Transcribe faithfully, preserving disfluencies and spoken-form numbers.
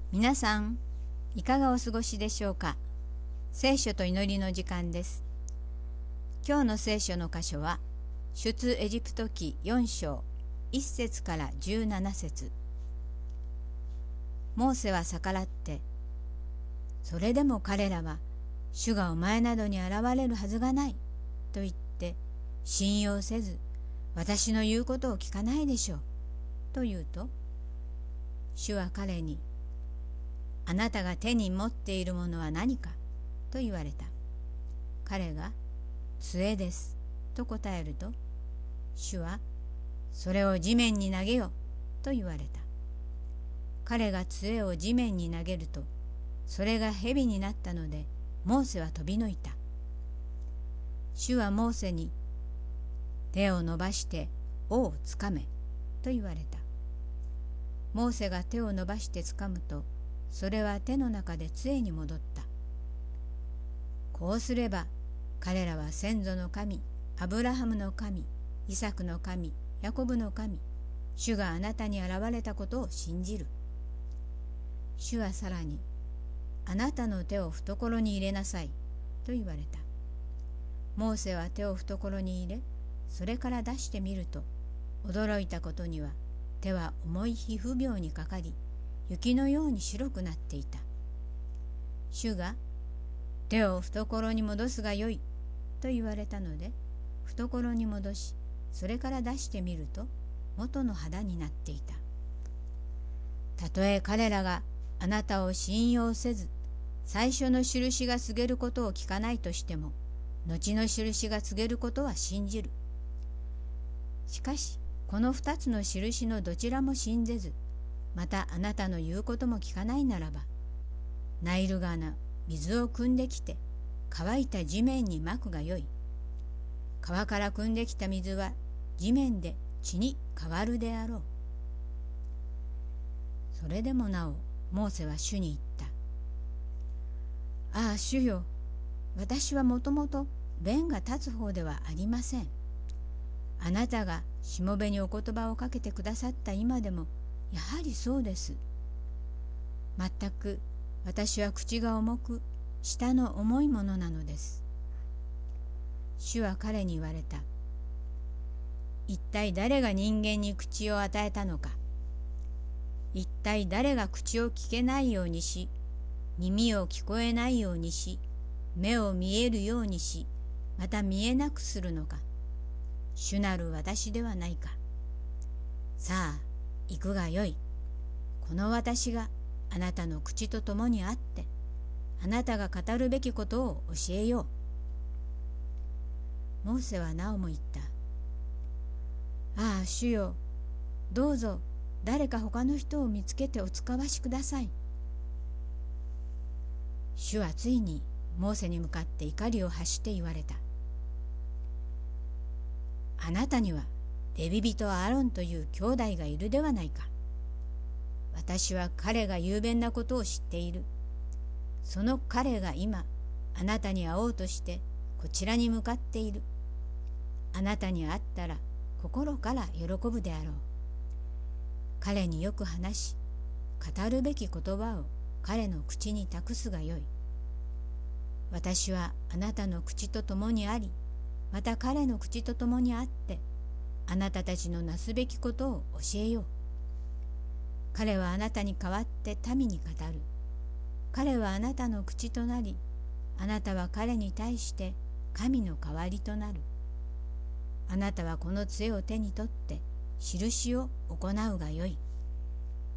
皆さん、いかがお過ごしでしょうか。聖書と祈りの時間です。今日の聖書の箇所は、出エジプト記よん章いっ節からじゅうなな節。モーセは逆らって、それでも彼らは、主がお前などに現れるはずがない、と言って、信用せず、私の言うことを聞かないでしょう、と言うと、主は彼に、あなたが手に持っているものは何かと言われた。彼が、杖です、と答えると、主は、それを地面に投げよ、と言われた。彼が杖を地面に投げると、それが蛇になったので、モーセは飛び抜いた。主はモーセに、手を伸ばして尾をつかめ、と言われた。モーセが手を伸ばしてつかむと、それは手の中で杖に戻った。こうすれば、彼らは先祖の神、アブラハムの神、イサクの神、ヤコブの神、主があなたに現れたことを信じる。主はさらに、あなたの手を懐に入れなさい、と言われた。モーセは手を懐に入れ、それから出してみると、驚いたことには、手は重い皮膚病にかかり、雪のように白くなっていた。主が、手を懐に戻すがよい、と言われたので、懐に戻し、それから出してみると、元の肌になっていた。たとえ彼らがあなたを信用せず、最初の印が告げることを聞かないとしても、後の印が告げることは信じる。しかし、この二つの印のどちらも信ぜず、またあなたの言うことも聞かないならば、ナイル川の水を汲んできて、乾いた地面にまくがよい。川から汲んできた水は地面で血に変わるであろう。それでもなお、モーセは主に言った。ああ、主よ、私はもともと弁が立つ方ではありません。あなたがしもべにお言葉をかけてくださった今でも、やはりそうです。まったく私は口が重く、舌の重いものなのです。主は彼に言われた。一体誰が人間に口を与えたのか。一体誰が口を聞けないようにし、耳を聞こえないようにし、目を見えるようにし、また見えなくするのか。主なる私ではないか。さあ、行くがよい。この私があなたの口と共にあって、あなたが語るべきことを教えよう。モーセはなおも言った。ああ、主よ、どうぞ誰か他の人を見つけてお使わしください。主はついにモーセに向かって怒りを発して言われた。あなたにはレビ人アロンという兄弟がいるではないか。私は彼が雄弁なことを知っている。その彼が今、あなたに会おうとしてこちらに向かっている。あなたに会ったら心から喜ぶであろう。彼によく話し、語るべき言葉を彼の口に託すがよい。私はあなたの口と共にあり、また彼の口と共にあって、あなたたちのなすべきことを教えよう。彼はあなたに代わって民に語る。彼はあなたの口となり、あなたは彼に対して神の代わりとなる。あなたはこの杖を手に取って印を行うがよい。